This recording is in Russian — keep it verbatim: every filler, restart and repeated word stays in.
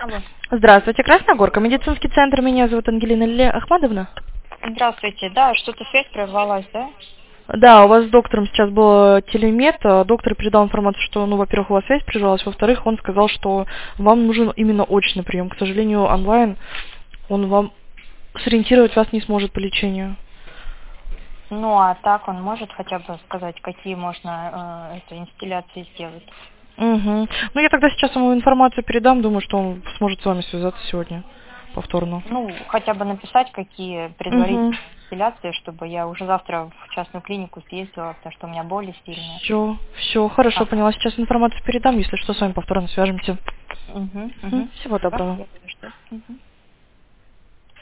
Алло. Здравствуйте, Красная Горка, медицинский центр. Меня зовут Ангелина Лилия Ахмадовна. Здравствуйте. Да, что-то связь прервалась, да? Да, у вас с доктором сейчас был телемет. Доктор передал информацию, что, ну, во-первых, у вас связь прервалась, во-вторых, он сказал, что вам нужен именно очный прием. К сожалению, онлайн он вам сориентировать вас не сможет по лечению. Ну, а так он может хотя бы сказать, какие можно э, это, инстилляции сделать? Угу. Ну, я тогда сейчас ему информацию передам, думаю, что он сможет с вами связаться сегодня повторно. Ну, хотя бы написать, какие Угу. предварительные инстилляции, чтобы я уже завтра в частную клинику съездила, потому что у меня боли сильные. Все, все, хорошо, Ага. поняла. Сейчас информацию передам, если что, с вами повторно свяжемся. Угу, Мгм. угу. Всего Хорошо, доброго. я подожду. Мгм.